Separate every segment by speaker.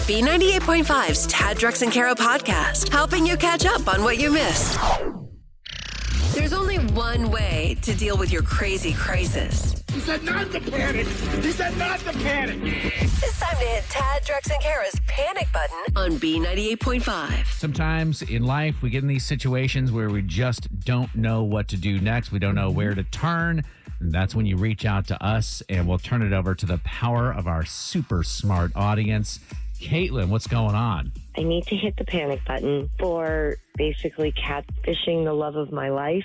Speaker 1: B98.5's Tad, Drex, and Kara podcast, helping you catch up on what you missed. There's only one way to deal with your crazy crisis.
Speaker 2: He said not to panic. He said not to panic.
Speaker 1: It's time to hit Tad, Drex, and Kara's panic button on B98.5.
Speaker 3: Sometimes in life, we get in these situations where we just don't know what to do next. We don't know where to turn. And that's when you reach out to us, and we'll turn it over to the power of our super smart audience. Caitlin, what's going on?
Speaker 4: I need to hit the panic button for basically catfishing the love of my life.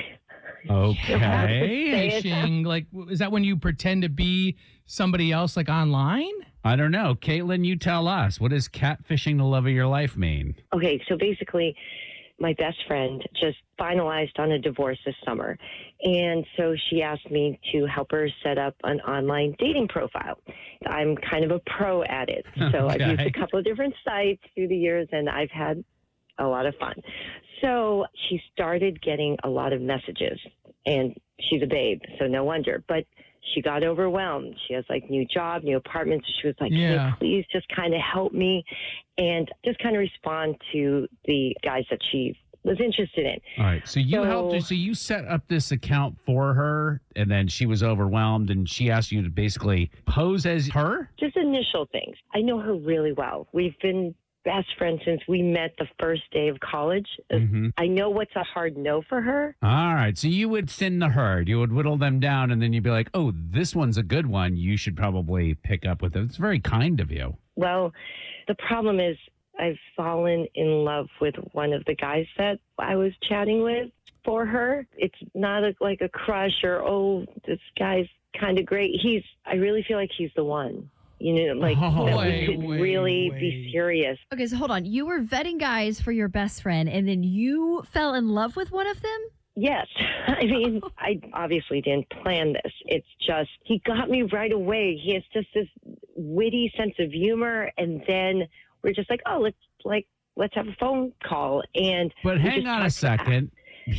Speaker 3: Okay.
Speaker 5: Fishing, like, is that when you pretend to be somebody else, like online?
Speaker 3: I don't know. Caitlin, you tell us. What does catfishing the love of your life mean?
Speaker 4: Okay, so basically, my best friend just finalized on a divorce this summer. And so she asked me to help her set up an online dating profile. I'm kind of a pro at it. So I've used a couple of different sites through the years, and I've had a lot of fun. So she started getting a lot of messages, and she's a babe, so no wonder. But she got overwhelmed. She has like new job, new apartments. She was like, can you please just kind of help me and just kind of respond to the guys that she was interested in.
Speaker 3: All right. So you helped her. So you set up this account for her, and then she was overwhelmed, and she asked you to basically pose as her?
Speaker 4: Just initial things. I know her really well. We've been best friends since we met the first day of college. Mm-hmm. I know what's a hard no for her.
Speaker 3: All right. So you would thin the herd. You would whittle them down, and then you'd be like, oh, this one's a good one. You should probably pick up with it. It's very kind of you.
Speaker 4: Well, the problem is I've fallen in love with one of the guys that I was chatting with for her. It's not like a crush or, oh, this guy's kind of great. I really feel like he's the one. You know, like that we could really be serious.
Speaker 6: Okay, so hold on. You were vetting guys for your best friend, and then you fell in love with one of them?
Speaker 4: Yes. I mean, I obviously didn't plan this. It's just, he got me right away. He has just this witty sense of humor, and then we're just like, oh, let's have a phone call.
Speaker 3: But hang on a second.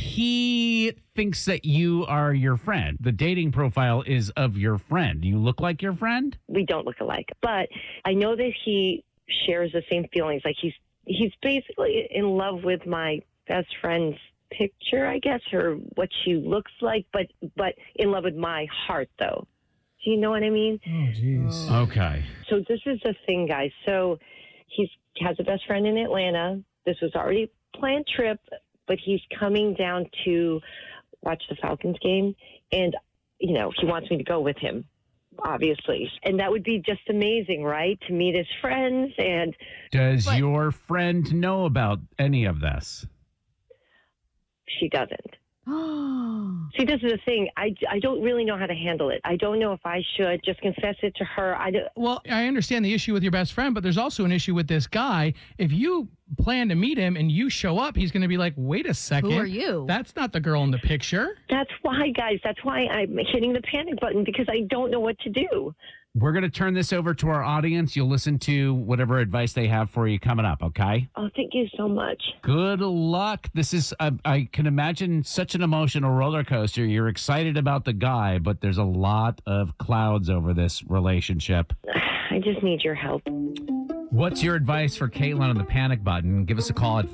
Speaker 3: He thinks that you are your friend. The dating profile is of your friend. You look like your friend?
Speaker 4: We don't look alike, but I know that he shares the same feelings. Like he's basically in love with my best friend's picture, I guess, or what she looks like, but in love with my heart, though. Do you know what I mean?
Speaker 5: Oh, jeez.
Speaker 3: Okay.
Speaker 4: So this is the thing, guys. So he has a best friend in Atlanta. This was already a planned trip, but he's coming down to watch the Falcons game. And, you know, he wants me to go with him, obviously. And that would be just amazing, right? To meet his friends. And
Speaker 3: does your friend know about any of this?
Speaker 4: She doesn't. See, this is the thing. I don't really know how to handle it. I don't know if I should just confess it to her.
Speaker 5: Well, I understand the issue with your best friend, but there's also an issue with this guy. If you plan to meet him and you show up, he's going to be like, wait a second.
Speaker 6: Who are you?
Speaker 5: That's not the girl in the picture.
Speaker 4: That's why, guys. That's why I'm hitting the panic button, because I don't know what to do.
Speaker 3: We're going to turn this over to our audience. You'll listen to whatever advice they have for you coming up, okay?
Speaker 4: Oh, thank you so much.
Speaker 3: Good luck. This is, I can imagine, such an emotional roller coaster. You're excited about the guy, but there's a lot of clouds over this relationship.
Speaker 4: I just need your help.
Speaker 3: What's your advice for Caitlin on the panic button? Give us a call at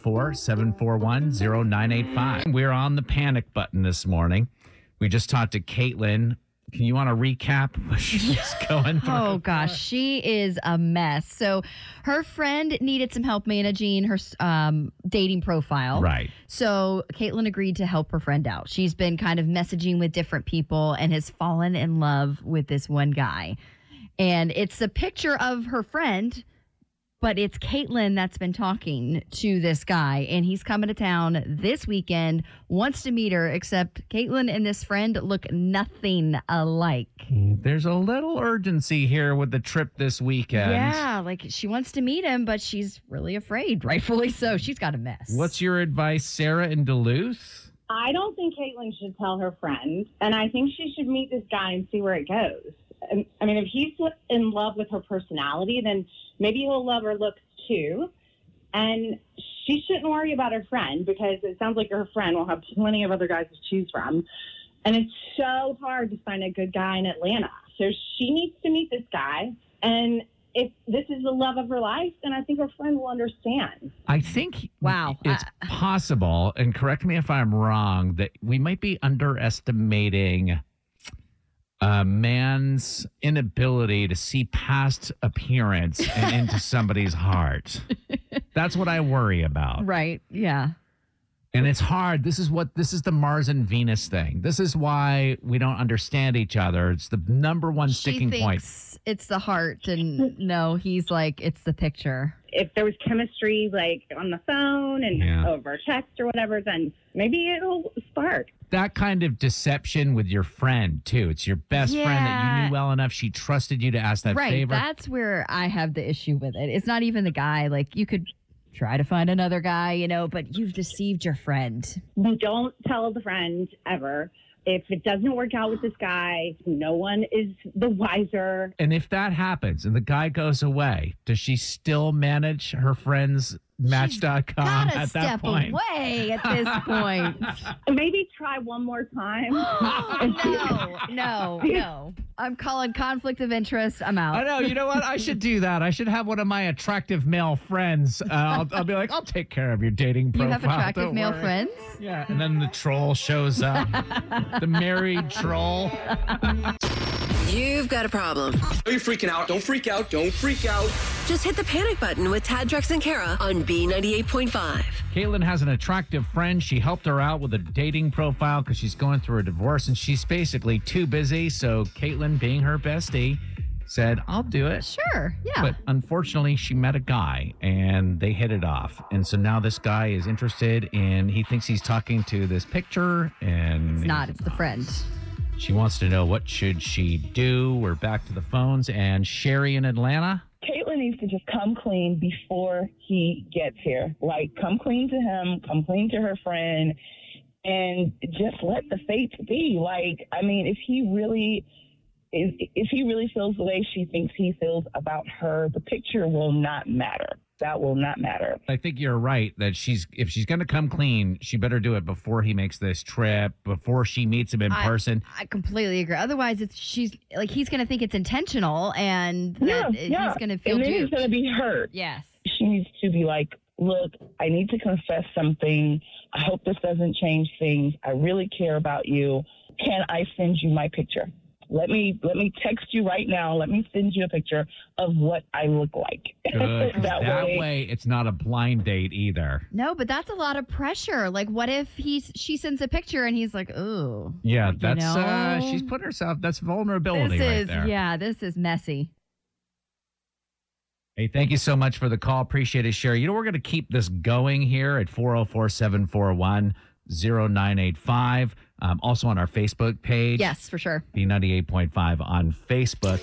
Speaker 3: 404-741-0985. We're on the panic button this morning. We just talked to Caitlin. Can you want to recap what she's going through?
Speaker 6: Oh, gosh. She is a mess. So her friend needed some help managing her dating profile.
Speaker 3: Right.
Speaker 6: So Caitlin agreed to help her friend out. She's been kind of messaging with different people and has fallen in love with this one guy. And it's a picture of her friend, but it's Caitlin that's been talking to this guy, and he's coming to town this weekend, wants to meet her, except Caitlin and this friend look nothing alike.
Speaker 3: There's a little urgency here with the trip this weekend.
Speaker 6: Yeah, like she wants to meet him, but she's really afraid, rightfully so. She's got a mess.
Speaker 3: What's your advice, Sarah in Duluth?
Speaker 7: I don't think Caitlin should tell her friend, and I think she should meet this guy and see where it goes. I mean, if he's in love with her personality, then maybe he'll love her looks too. And she shouldn't worry about her friend, because it sounds like her friend will have plenty of other guys to choose from. And it's so hard to find a good guy in Atlanta. So she needs to meet this guy. And if this is the love of her life, then I think her friend will understand.
Speaker 3: I think
Speaker 6: Wow.
Speaker 3: it's possible, and correct me if I'm wrong, that we might be underestimating a man's inability to see past appearance and into somebody's heart. That's what I worry about.
Speaker 6: Right. Yeah.
Speaker 3: And it's hard. This is the Mars and Venus thing. This is why we don't understand each other. It's the number one sticking
Speaker 6: she
Speaker 3: point.
Speaker 6: thinks it's the heart, and no, he's like, it's the picture.
Speaker 7: If there was chemistry, like on the phone and over text or whatever, then maybe it'll spark.
Speaker 3: That kind of deception with your friend, too. It's your best friend that you knew well enough. She trusted you to ask that favor.
Speaker 6: That's where I have the issue with it. It's not even the guy. Like, you could try to find another guy, but you've deceived your friend.
Speaker 7: You don't tell the friend ever. If it doesn't work out with this guy, no one is the wiser.
Speaker 3: And if that happens and the guy goes away, does she still manage her friend's Match.com
Speaker 6: Gotta
Speaker 3: at that
Speaker 6: step
Speaker 3: point?
Speaker 6: away at this point.
Speaker 7: Maybe try one more time.
Speaker 6: No. I'm calling conflict of interest. I'm out.
Speaker 3: I know. You know what? I should do that. I should have one of my attractive male friends. I'll be like, I'll take care of your dating profile.
Speaker 6: You have attractive
Speaker 3: Don't
Speaker 6: male
Speaker 3: worry.
Speaker 6: friends?
Speaker 3: Yeah. And then the troll shows up. The married troll.
Speaker 1: You've got a problem.
Speaker 2: Are you freaking out? Don't freak out. Don't freak out.
Speaker 1: Just hit the panic button with Tad, Drex, and Kara on B98.5.
Speaker 3: Caitlin has an attractive friend. She helped her out with a dating profile because she's going through a divorce and she's basically too busy. So Caitlin, being her bestie, said, I'll do it.
Speaker 6: Sure, yeah.
Speaker 3: But unfortunately, she met a guy and they hit it off. And so now this guy is interested in, he thinks he's talking to this picture. And
Speaker 6: It's not, it's the friend.
Speaker 3: She wants to know, what should she do? We're back to the phones. And Sherry in Atlanta.
Speaker 8: Caitlin needs to just come clean before he gets here. Like, come clean to him, come clean to her friend, and just let the fates be. Like, I mean, if he really feels the way she thinks he feels about her, the picture will not matter. That will not matter.
Speaker 3: I think you're right that if she's going to come clean, she better do it before he makes this trip, before she meets him in person.
Speaker 6: I completely agree. Otherwise, he's going to think it's intentional, and he's going to feel
Speaker 8: and then
Speaker 6: duped.
Speaker 8: he's going to be hurt.
Speaker 6: Yes.
Speaker 8: She needs to be like, look, I need to confess something. I hope this doesn't change things. I really care about you. Can I send you my picture? Let me text you right now. Let me send you a picture of what I look like.
Speaker 3: Good. that way, it's not a blind date either.
Speaker 6: No, but that's a lot of pressure. Like, what if she sends a picture and he's like, "Ooh."
Speaker 3: Yeah, that's she's put herself. That's vulnerability right there.
Speaker 6: Yeah, this is messy.
Speaker 3: Hey, thank you so much for the call. Appreciate it, Sherry. We're going to keep this going here at 404-741-0985. Also on our Facebook page.
Speaker 6: Yes, for sure.
Speaker 3: B98.5 on Facebook.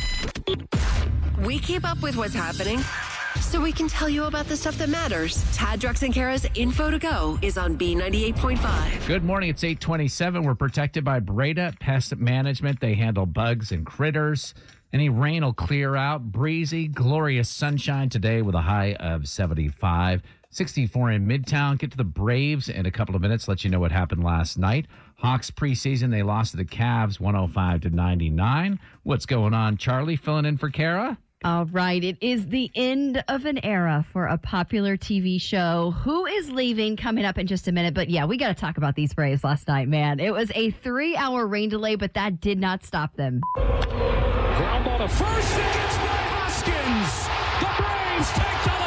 Speaker 1: We keep up with what's happening so we can tell you about the stuff that matters. Tad, Drex, and Kara's Info to Go is on B98.5.
Speaker 3: Good morning. It's 8:27. We're protected by Breda Pest Management. They handle bugs and critters. Any rain will clear out. Breezy, glorious sunshine today with a high of 75. 64 in Midtown. Get to the Braves in a couple of minutes. Let you know what happened last night. Hawks preseason, they lost to the Cavs 105-99. What's going on, Charlie? Filling in for Kara?
Speaker 6: All right. It is the end of an era for a popular TV show. Who is leaving? Coming up in just a minute. But yeah, we got to talk about these Braves last night, man. It was a 3-hour rain delay, but that did not stop them.
Speaker 2: Ground ball to first. It gets by Hoskins. The Braves take the lead.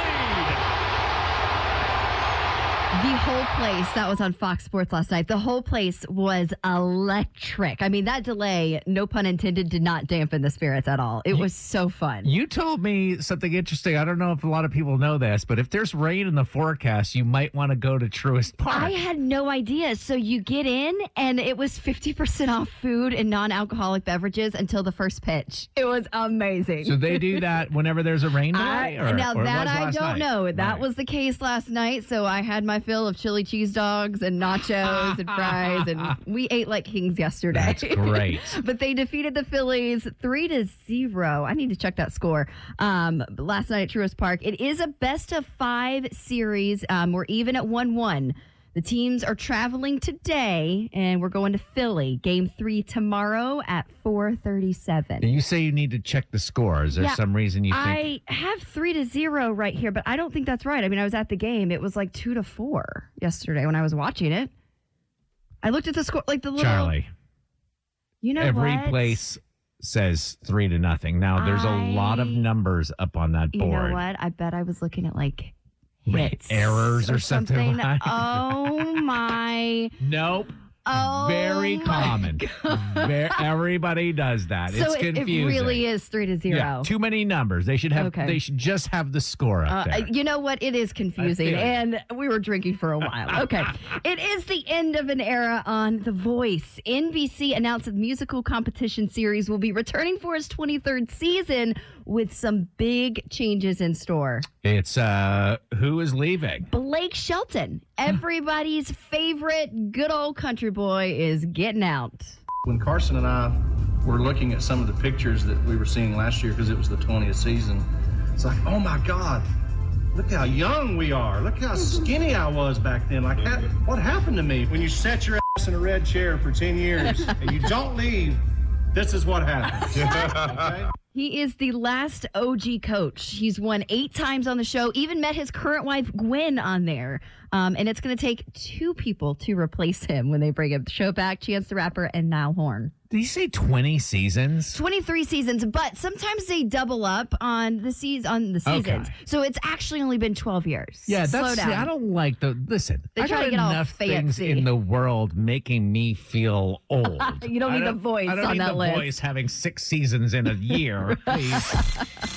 Speaker 6: The whole place, that was on Fox Sports last night, the whole place was electric. I mean, that delay, no pun intended, did not dampen the spirits at all. It was so fun.
Speaker 3: You told me something interesting. I don't know if a lot of people know this, but if there's rain in the forecast, you might want to go to Truist Park.
Speaker 6: I had no idea. So you get in, and it was 50% off food and non-alcoholic beverages until the first pitch. It was amazing.
Speaker 3: So they do that whenever there's a rain delay?
Speaker 6: I don't know. That was the case last night. So I had my fill of chili cheese dogs and nachos and fries, and we ate like kings yesterday.
Speaker 3: That's great.
Speaker 6: But they defeated the Phillies 3-0. I need to check that score. Last night at Truist Park. It is a best of 5 series. We're even at 1-1. The teams are traveling today, and we're going to Philly. Game 3 tomorrow at 4:37.
Speaker 3: You say you need to check the score. Is there some reason you think?
Speaker 6: I have 3-0 right here, but I don't think that's right. I mean, I was at the game. It was like 2-4 yesterday when I was watching it. I looked at the score, like the little...
Speaker 3: Charlie,
Speaker 6: you know
Speaker 3: every
Speaker 6: what?
Speaker 3: place says 3-0. Now, there's a lot of numbers up on that board.
Speaker 6: You know what? I bet I was looking at like hits
Speaker 3: errors or something like
Speaker 6: Oh my.
Speaker 3: Nope.
Speaker 6: Oh,
Speaker 3: very common. Everybody does that.
Speaker 6: So
Speaker 3: it's
Speaker 6: it
Speaker 3: confusing.
Speaker 6: really is 3-0.
Speaker 3: Yeah, too many numbers. They should have.
Speaker 6: Okay.
Speaker 3: They should just have the score up there.
Speaker 6: You know what? It is confusing, and we were drinking for a while. Okay. It is the end of an era on The Voice. NBC announced that the musical competition series will be returning for its 23rd season with some big changes in store.
Speaker 3: It's who is leaving?
Speaker 6: Blake Shelton, everybody's favorite good old country boy, is getting out.
Speaker 9: When Carson and I were looking at some of the pictures that we were seeing last year, because it was the 20th season, it's like, oh my God, look how young we are. Look how skinny I was back then. Like, what happened to me? When you set your ass in a red chair for 10 years and you don't leave, this is what happens. Okay?
Speaker 6: He is the last OG coach. He's won 8 times on the show, even met his current wife, Gwen, on there. And it's going to take 2 people to replace him when they bring up the show back, Chance the Rapper and Niall Horn.
Speaker 3: Did you say 20 seasons?
Speaker 6: 23 seasons, but sometimes they double up on the seasons.
Speaker 3: Okay.
Speaker 6: So it's actually only been 12 years.
Speaker 3: Yeah,
Speaker 6: Slow
Speaker 3: that's.
Speaker 6: down.
Speaker 3: I don't like the. Listen,
Speaker 6: They
Speaker 3: I
Speaker 6: try
Speaker 3: got
Speaker 6: to get all
Speaker 3: enough things
Speaker 6: fancy.
Speaker 3: in the world making me feel old.
Speaker 6: You don't need The Voice
Speaker 3: I don't
Speaker 6: on
Speaker 3: need
Speaker 6: that
Speaker 3: The
Speaker 6: list.
Speaker 3: Voice having 6 seasons in a year, please.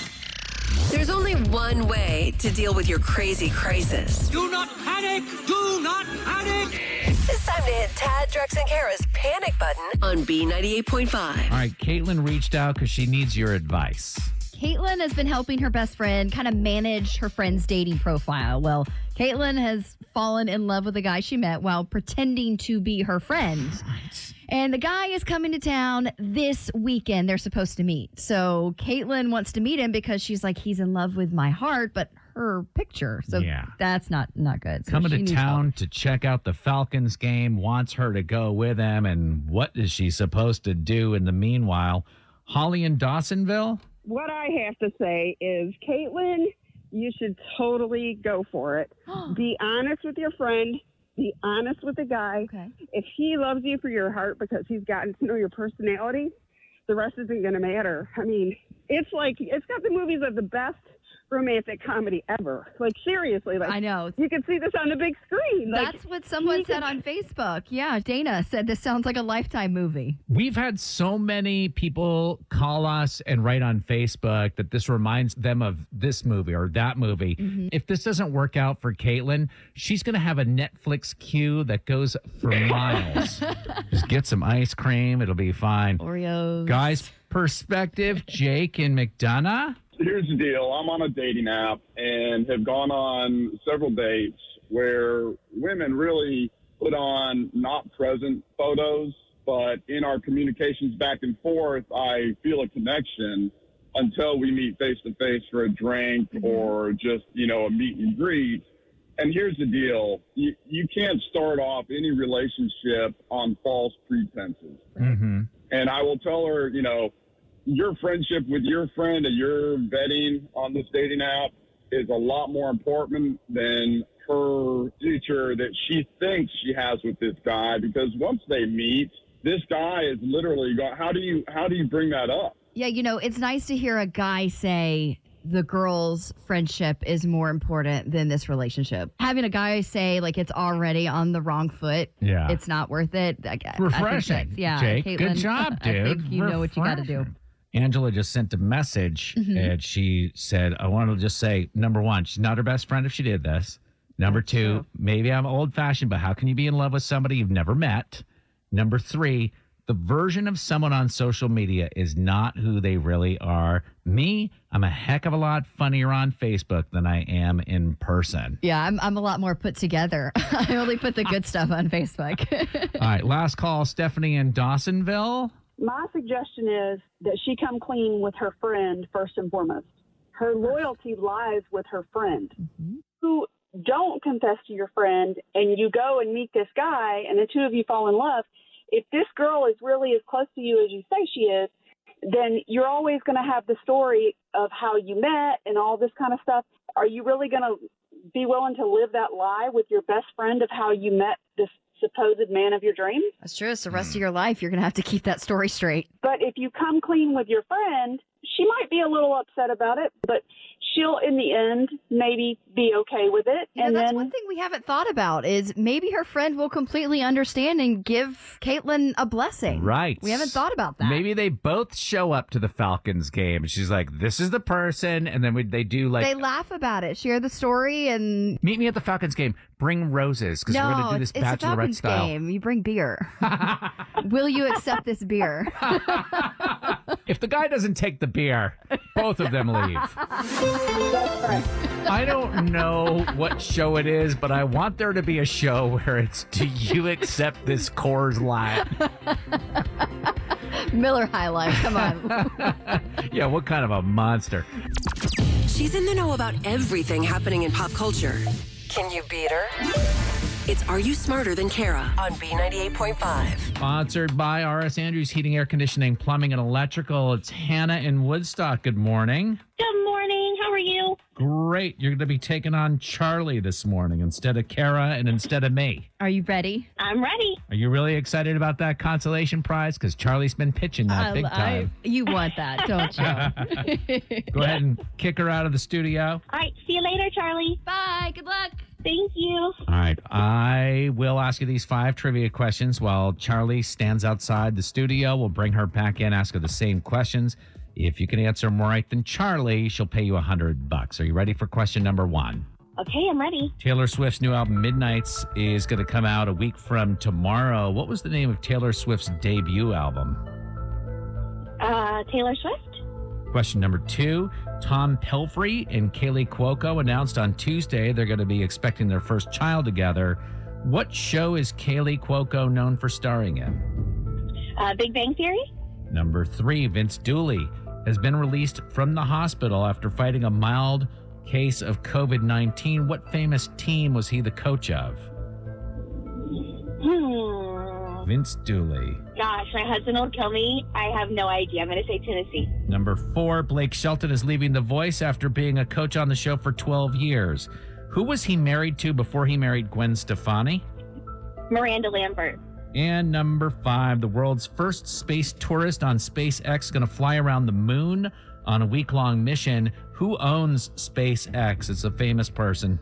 Speaker 1: There's only one way to deal with your crazy crisis.
Speaker 2: Do not panic! Do not panic!
Speaker 1: It's time to hit Tad, Drex, and Kara's panic button on B98.5.
Speaker 3: All right, Caitlin reached out because she needs your advice.
Speaker 6: Caitlin has been helping her best friend kind of manage her friend's dating profile. Well, Caitlin has fallen in love with a guy she met while pretending to be her friend. And the guy is coming to town this weekend. They're supposed to meet. So Caitlin wants to meet him because she's like, he's in love with my heart, but her picture. So that's not good. So
Speaker 3: Coming
Speaker 6: she
Speaker 3: to
Speaker 6: needs
Speaker 3: town
Speaker 6: help.
Speaker 3: to check out the Falcons game, wants her to go with him. And what is she supposed to do in the meanwhile? Holly in Dawsonville?
Speaker 10: What I have to say is, Caitlin, you should totally go for it. Be honest with your friend. Be honest with the guy.
Speaker 6: Okay.
Speaker 10: If he loves you for your heart because he's gotten to know your personality, the rest isn't going to matter. I mean, it's like, it's got the movies of the best romantic comedy ever. Like, seriously. Like,
Speaker 6: I know.
Speaker 10: You can see this on the big screen. Like,
Speaker 6: That's what someone said on Facebook. Yeah, Dana said this sounds like a Lifetime movie.
Speaker 3: We've had so many people call us and write on Facebook that this reminds them of this movie or that movie.
Speaker 6: Mm-hmm.
Speaker 3: If this doesn't work out for Caitlin, she's going to have a Netflix queue that goes for miles. Just get some ice cream. It'll be fine.
Speaker 6: Oreos.
Speaker 3: Guys, perspective, Jake and McDonough.
Speaker 11: Here's the deal. I'm on a dating app and have gone on several dates where women really put on not present photos, but in our communications back and forth, I feel a connection until we meet face to face for a drink or just, a meet and greet. And here's the deal. You can't start off any relationship on false pretenses.
Speaker 3: Mm-hmm.
Speaker 11: And I will tell her, your friendship with your friend that you're vetting on this dating app is a lot more important than her future that she thinks she has with this guy, because once they meet, this guy is literally going, how do you bring that up?
Speaker 6: Yeah, it's nice to hear a guy say the girl's friendship is more important than this relationship. Having a guy say, like, it's already on the wrong foot, it's not worth it.
Speaker 3: Refreshing. Jake,
Speaker 6: Caitlin,
Speaker 3: good job, dude.
Speaker 6: I think you know what you got to do.
Speaker 3: Angela just sent a message and she said, I want to just say, number one, she's not her best friend if she did this. Number two, maybe I'm old fashioned, but how can you be in love with somebody you've never met? Number three, the version of someone on social media is not who they really are. Me, I'm a heck of a lot funnier on Facebook than I am in person.
Speaker 6: Yeah, I'm a lot more put together. I only put the good stuff on Facebook.
Speaker 3: All right, last call, Stephanie in Dawsonville.
Speaker 12: My suggestion is that she come clean with her friend first and foremost. Her loyalty lies with her friend. Who don't confess to your friend and you go and meet this guy and the two of you fall in love, if this girl is really as close to you as you say she is, then you're always going to have the story of how you met and all this kind of stuff. Are you really going to be willing to live that lie with your best friend of how you met this supposed man of your dreams?
Speaker 6: That's true. It's the rest of your life. You're going to have to keep that story straight.
Speaker 12: But if you come clean with your friend, she might be a little upset about it, but she'll, in the end, maybe be okay with it.
Speaker 6: And that's one thing we haven't thought about is maybe her friend will completely understand and give Caitlin a blessing.
Speaker 3: Right.
Speaker 6: We haven't thought about that.
Speaker 3: Maybe they both show up to the Falcons game. She's like, this is the person. And then they do like...
Speaker 6: They laugh about it, share the story, and...
Speaker 3: Meet me at the Falcons game. Bring roses, because we're going to do this
Speaker 6: it's
Speaker 3: Bachelorette
Speaker 6: a Falcons
Speaker 3: style.
Speaker 6: game. You bring beer. Will you accept this beer?
Speaker 3: If the guy doesn't take the beer, both of them leave. I don't know what show it is, but I want there to be a show where it's, do you accept this Coors Light?
Speaker 6: Miller High Life, come on.
Speaker 3: Yeah, what kind of a monster?
Speaker 1: She's in the know about everything happening in pop culture. Can you beat her? It's Are You Smarter Than Kara on B98.5.
Speaker 3: Sponsored by R.S. Andrews Heating, Air Conditioning, Plumbing, and Electrical. It's Hannah in Woodstock. Good morning.
Speaker 13: Good morning. How are you?
Speaker 3: Great. You're going to be taking on Charlie this morning instead of Kara and instead of me.
Speaker 6: Are you ready?
Speaker 13: I'm ready.
Speaker 3: Are you really excited about that consolation prize? Because Charlie's been pitching that big time.
Speaker 6: You want that, don't you?
Speaker 3: Go ahead and kick her out of the studio.
Speaker 13: All right. See you later, Charlie.
Speaker 6: Bye. Good luck.
Speaker 13: Thank you.
Speaker 3: All right. I will ask you these 5 trivia questions while Charlie stands outside the studio. We'll bring her back in, ask her the same questions. If you can answer more right than Charlie, she'll pay you $100. Are you ready for question number 1?
Speaker 13: Okay, I'm ready.
Speaker 3: Taylor Swift's new album, Midnights, is going to come out a week from tomorrow. What was the name of Taylor Swift's debut album?
Speaker 13: Taylor Swift.
Speaker 3: Question number 2, Tom Pelphrey and Kaylee Cuoco announced on Tuesday they're going to be expecting their first child together. What show is Kaylee Cuoco known for starring in?
Speaker 13: Big Bang Theory.
Speaker 3: Number 3, Vince Dooley has been released from the hospital after fighting a mild case of COVID-19. What famous team was he the coach of? Vince Dooley.
Speaker 13: Gosh, my husband will kill me. I have no idea. I'm going to say Tennessee.
Speaker 3: Number 4, Blake Shelton is leaving The Voice after being a coach on the show for 12 years. Who was he married to before he married Gwen Stefani?
Speaker 13: Miranda Lambert.
Speaker 3: And number 5, the world's first space tourist on SpaceX is going to fly around the moon on a week-long mission. Who owns SpaceX? It's a famous person.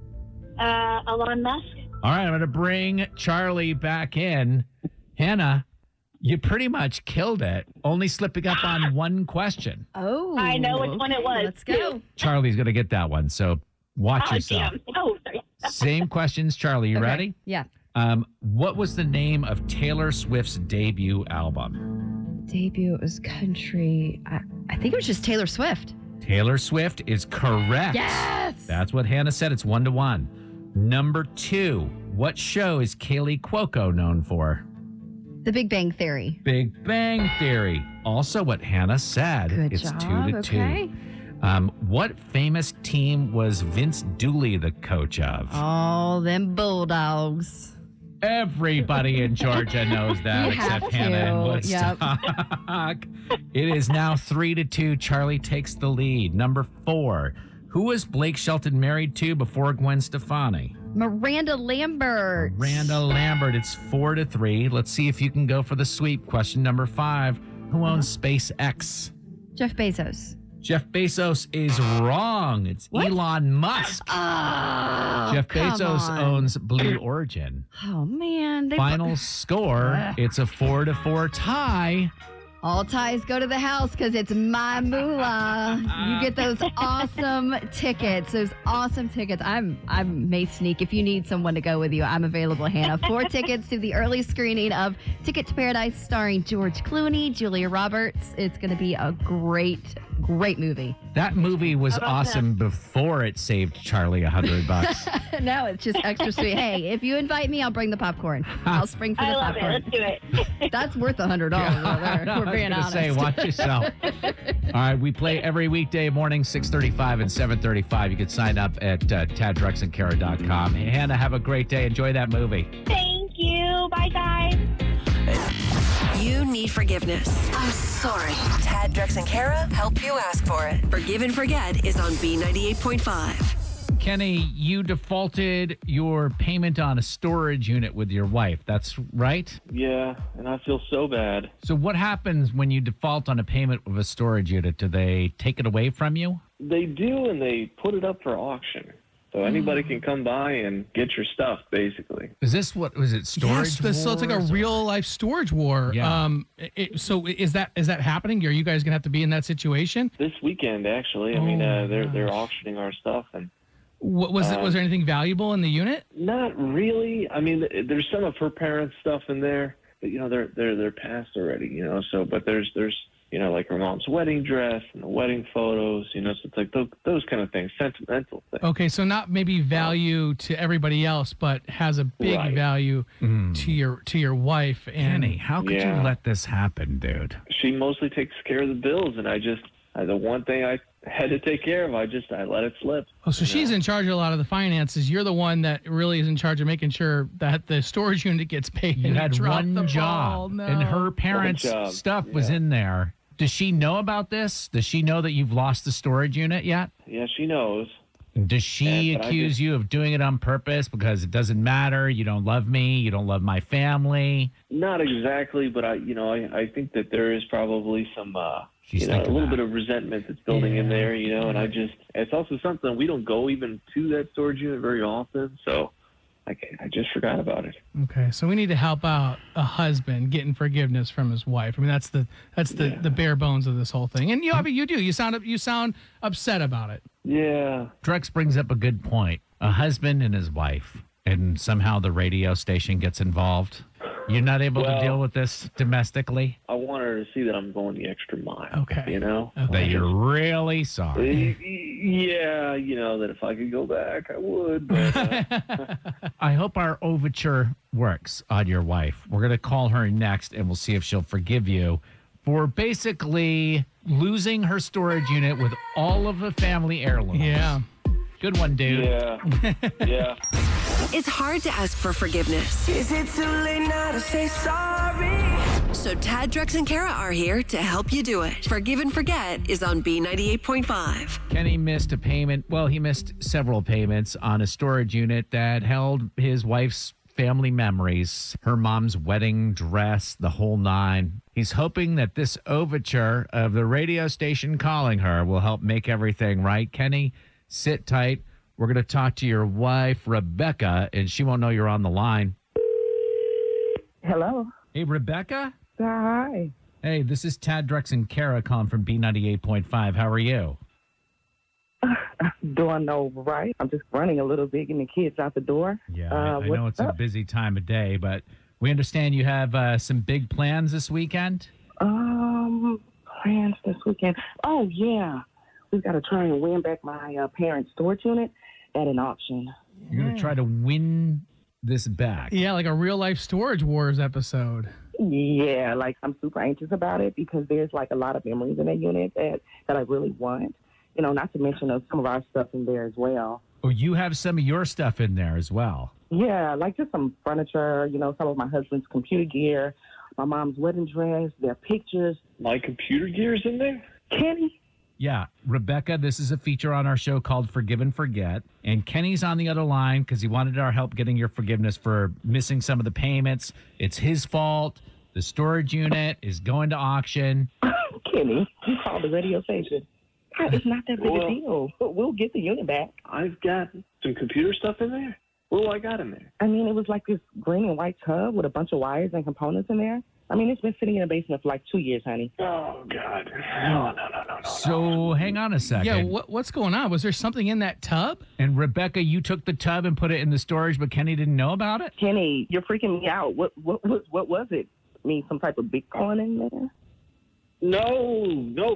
Speaker 13: Elon Musk.
Speaker 3: All right, I'm going to bring Charlie back in. Hannah, you pretty much killed it, only slipping up on one question.
Speaker 6: Oh.
Speaker 13: I know which one it was.
Speaker 6: Let's go.
Speaker 3: Charlie's going to get that one, so watch yourself.
Speaker 13: Damn. Oh, sorry.
Speaker 3: Same questions, Charlie. You ready?
Speaker 6: Yeah.
Speaker 3: What was the name of Taylor Swift's debut album?
Speaker 6: Debut, it was country. I think it was just Taylor Swift.
Speaker 3: Taylor Swift is correct.
Speaker 6: Yes!
Speaker 3: That's what Hannah said. It's 1-1. Number 2, what show is Kaylee Cuoco known for?
Speaker 6: The Big Bang Theory.
Speaker 3: Big Bang Theory. Also what Hannah said.
Speaker 6: Good
Speaker 3: it's
Speaker 6: job.
Speaker 3: 2-2.
Speaker 6: Okay.
Speaker 3: What famous team was Vince Dooley the coach of?
Speaker 6: Oh, them Bulldogs.
Speaker 3: Everybody in Georgia knows that
Speaker 6: You
Speaker 3: except
Speaker 6: have
Speaker 3: Hannah and
Speaker 6: to.
Speaker 3: Woodstock. It is now 3-2. Charlie takes the lead. Number 4. Who was Blake Shelton married to before Gwen Stefani?
Speaker 6: Miranda Lambert.
Speaker 3: Miranda Lambert. It's 4-3. Let's see if you can go for the sweep. Question number 5. Who owns SpaceX?
Speaker 6: Jeff Bezos.
Speaker 3: Jeff Bezos is wrong. It's Elon Musk.
Speaker 6: Oh,
Speaker 3: Jeff
Speaker 6: come
Speaker 3: Bezos
Speaker 6: on.
Speaker 3: owns Blue Origin.
Speaker 6: Oh, man.
Speaker 3: Final score, it's a 4-4 tie.
Speaker 6: All ties go to the house because it's my moolah. You get those awesome tickets. I may sneak. If you need someone to go with you, I'm available, Hannah. 4 tickets to the early screening of Ticket to Paradise starring George Clooney, Julia Roberts. It's going to be a great Great movie.
Speaker 3: That movie was awesome before it saved Charlie $100.
Speaker 6: Now it's just extra sweet. Hey, if you invite me, I'll bring the popcorn. I'll spring for the
Speaker 13: I love
Speaker 6: popcorn.
Speaker 13: it. Let's do it.
Speaker 6: That's worth $100 right there.
Speaker 3: I
Speaker 6: We're
Speaker 3: was
Speaker 6: being
Speaker 3: gonna
Speaker 6: honest.
Speaker 3: say, watch yourself. All right, we play every weekday morning, 6:35 and 7:35. You can sign up at taddrexandkara.com. Hey, Hannah, have a great day. Enjoy that movie.
Speaker 13: Thank you. Bye, guys.
Speaker 1: You need forgiveness. I'm sorry. Tad, Drex, and Kara help you ask for it. Forgive and Forget is on B98.5.
Speaker 3: Kenny, you defaulted your payment on a storage unit with your wife. That's right?
Speaker 14: Yeah, and I feel so bad.
Speaker 3: So what happens when you default on a payment with a storage unit? Do they take it away from you?
Speaker 14: They do, and they put it up for auction. So anybody can come by and get your stuff, basically.
Speaker 3: Is this what was it? Storage?
Speaker 5: Yes, so it's like a
Speaker 3: wars?
Speaker 5: real life storage war.
Speaker 3: Yeah.
Speaker 5: So is that happening? Are you guys gonna have to be in that situation?
Speaker 14: This weekend, actually. I mean, they're auctioning our stuff, and
Speaker 5: What was it? Was there anything valuable in the unit?
Speaker 14: not really. I mean, there's some of her parents' stuff in there, but they're passed already. So but there's like her mom's wedding dress and the wedding photos. So it's like those kind of things, sentimental things.
Speaker 5: Okay, so not maybe value to everybody else, but has a big
Speaker 14: Right.
Speaker 5: value to your wife. And
Speaker 3: Kenny, how could you let this happen, dude?
Speaker 14: She mostly takes care of the bills, and the one thing I had to take care of, I let it slip.
Speaker 5: Oh, so she's in charge of a lot of the finances. You're the one that really is in charge of making sure that the storage unit gets paid.
Speaker 3: You
Speaker 5: and
Speaker 3: had
Speaker 5: dropped the
Speaker 3: one job,
Speaker 5: ball. No.
Speaker 3: and her parents'
Speaker 14: job,
Speaker 3: stuff was in there. Does she know about this? Does she know that you've lost the storage unit yet?
Speaker 14: Yeah, she knows.
Speaker 3: Does she
Speaker 14: Yeah, but I
Speaker 3: accuse
Speaker 14: just-
Speaker 3: you of doing it on purpose because it doesn't matter? You don't love me. You don't love my family.
Speaker 14: Not exactly, but I think that there is probably some,
Speaker 3: She's
Speaker 14: a
Speaker 3: thinking
Speaker 14: little
Speaker 3: that.
Speaker 14: bit of resentment that's building in there, and it's also something we don't go even to that storage unit very often, so I just forgot about it.
Speaker 5: Okay, so we need to help out a husband getting forgiveness from his wife. I mean, that's the bare bones of this whole thing. And you sound upset about it.
Speaker 14: Yeah.
Speaker 3: Drex brings up a good point. A husband and his wife, and somehow the radio station gets involved. You're not able to deal with this domestically?
Speaker 14: I want her to see that I'm going the extra mile.
Speaker 5: Okay.
Speaker 3: That you're really sorry.
Speaker 14: Yeah, that if I could go back, I would. But,
Speaker 3: I hope our overture works on your wife. We're going to call her next, and we'll see if she'll forgive you for basically losing her storage unit with all of the family heirlooms.
Speaker 5: Yeah.
Speaker 3: Good one, dude.
Speaker 14: Yeah.
Speaker 1: It's hard to ask for forgiveness.
Speaker 15: Is it too late now to say sorry?
Speaker 1: So Tad, Drex, and Kara are here to help you do it. Forgive and Forget is on B98.5.
Speaker 3: Kenny missed a payment. Well, he missed several payments on a storage unit that held his wife's family memories, her mom's wedding dress, the whole nine. He's hoping that this overture of the radio station calling her will help make everything right. Kenny, sit tight. We're going to talk to your wife, Rebecca, and she won't know you're on the line.
Speaker 8: Hello.
Speaker 3: Hey, Rebecca?
Speaker 8: Hi.
Speaker 3: Hey, this is Tad, Drex, and Kara calling from B98.5. How are you?
Speaker 8: Doing all right. I'm just running a little bit, getting the kids out the door.
Speaker 3: Yeah, I know it's a busy time of day, but we understand you have some big plans this weekend?
Speaker 8: Plans this weekend. Oh, yeah. We've got to try and win back my parents' storage unit at an auction.
Speaker 3: You're going to try to win this back.
Speaker 5: Yeah, like a real life Storage Wars episode.
Speaker 8: Yeah, like I'm super anxious about it because there's like a lot of memories in that unit that I really want. Not to mention some of our stuff in there as well.
Speaker 3: Oh, you have some of your stuff in there as well.
Speaker 8: Yeah, like just some furniture, some of my husband's computer gear, my mom's wedding dress, their pictures.
Speaker 14: My computer gear's in there?
Speaker 8: Kenny?
Speaker 3: Yeah, Rebecca, this is a feature on our show called Forgive and Forget. And Kenny's on the other line because he wanted our help getting your forgiveness for missing some of the payments. It's his fault. The storage unit is going to auction.
Speaker 8: Kenny, you called the radio station. It's not that big a deal. We'll get the unit back.
Speaker 14: I've got some computer stuff in there. What do I got in there?
Speaker 8: I mean, it was like this green and white tub with a bunch of wires and components in there. I mean, it's been sitting in the basement for like 2 years, honey.
Speaker 14: Oh, God. No.
Speaker 3: So hang on a second.
Speaker 5: Yeah, what's going on? Was there something in that tub?
Speaker 3: And Rebecca, you took the tub and put it in the storage, but Kenny didn't know about it?
Speaker 8: Kenny, you're freaking me out. What was it? I mean, some type of Bitcoin in there?
Speaker 14: No.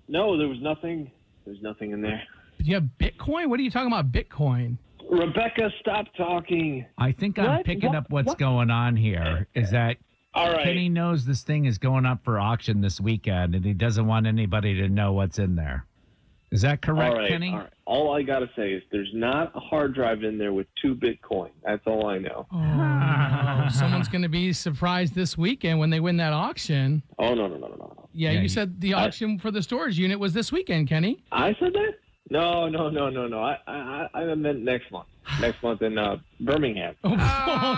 Speaker 14: No, there was nothing. There's nothing in there.
Speaker 5: Do you have Bitcoin? What are you talking about, Bitcoin?
Speaker 14: Rebecca, stop talking.
Speaker 3: I think I'm picking up what's going on here. Is that
Speaker 14: All right.
Speaker 3: Kenny knows this thing is going up for auction this weekend, and he doesn't want anybody to know what's in there. Is that correct,
Speaker 14: All right,
Speaker 3: Kenny?
Speaker 14: all right. All I got to say is there's not a hard drive in there with 2 Bitcoin. That's all I know.
Speaker 5: Oh, no. Someone's going to be surprised this weekend when they win that auction.
Speaker 14: Oh, no.
Speaker 5: Yeah, you said the auction for the storage unit was this weekend, Kenny.
Speaker 14: I said that? No. I meant next month. Next month in Birmingham.
Speaker 5: Oh, no.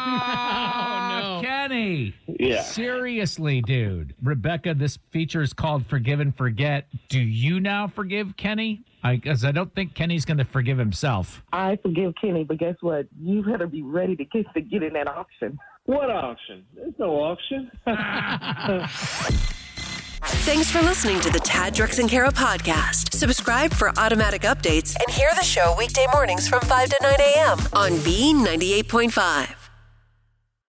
Speaker 3: Kenny.
Speaker 14: Yeah.
Speaker 3: Seriously, dude. Rebecca, this feature is called Forgive and Forget. Do you now forgive Kenny? Because I don't think Kenny's going to forgive himself.
Speaker 8: I forgive Kenny, but guess what? You better be ready to get in that auction.
Speaker 14: What auction? There's no auction.
Speaker 1: Thanks for listening to the Tad, Drex, and Kara podcast. Subscribe for automatic updates and hear the show weekday mornings from 5 to 9 a.m. on B98.5.